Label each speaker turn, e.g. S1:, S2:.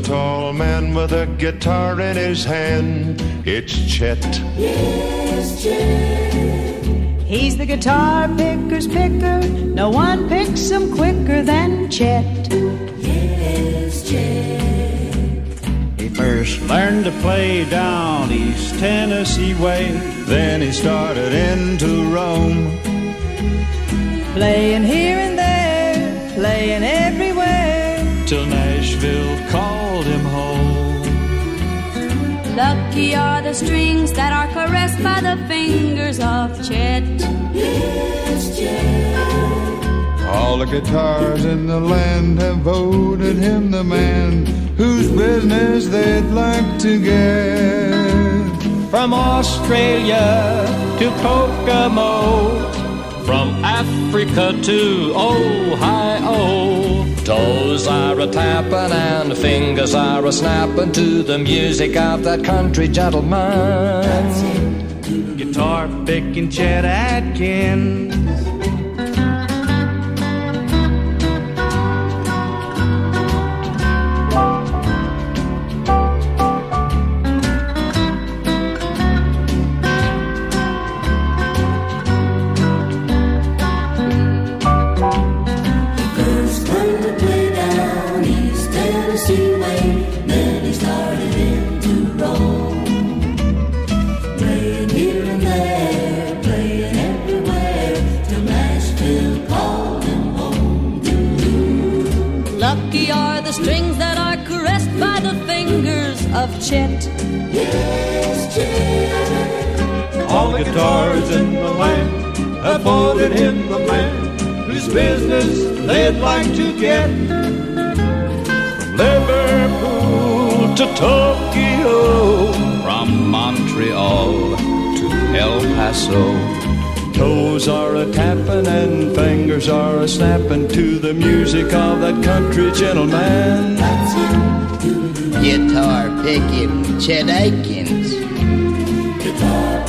S1: tall man with a guitar in his hand. It's Chet.
S2: Yes, Chet.
S3: He's the guitar picker's picker. No one picks him quicker than Chet.
S2: Yes, Chet.
S4: He first learned to play down East Tennessee way. Then he started into Rome,
S3: playing here and there, playing everywhere,
S4: till Nashville called him home.
S5: Lucky are the strings that are caressed by the fingers of Chet.
S2: Yes, Chet.
S6: All the guitars in the land have voted him the man whose business they'd like to get.
S4: From Australia to Kokomo, from Africa to Ohio, toes are a-tapping and fingers are a-snapping to the music of that country gentleman.
S7: Guitar picking Chet Atkins.
S5: Lucky are the strings that are caressed by the fingers of Chet.
S2: Yes, Chet.
S4: All the guitars in the land have voted him the man whose business they'd like to get. From Liverpool to Tokyo, from Montreal to El Paso, toes are a-tapping and fingers are a-snapping to the music of that country gentleman.
S8: Guitar picking Chet Atkins.
S2: Guitar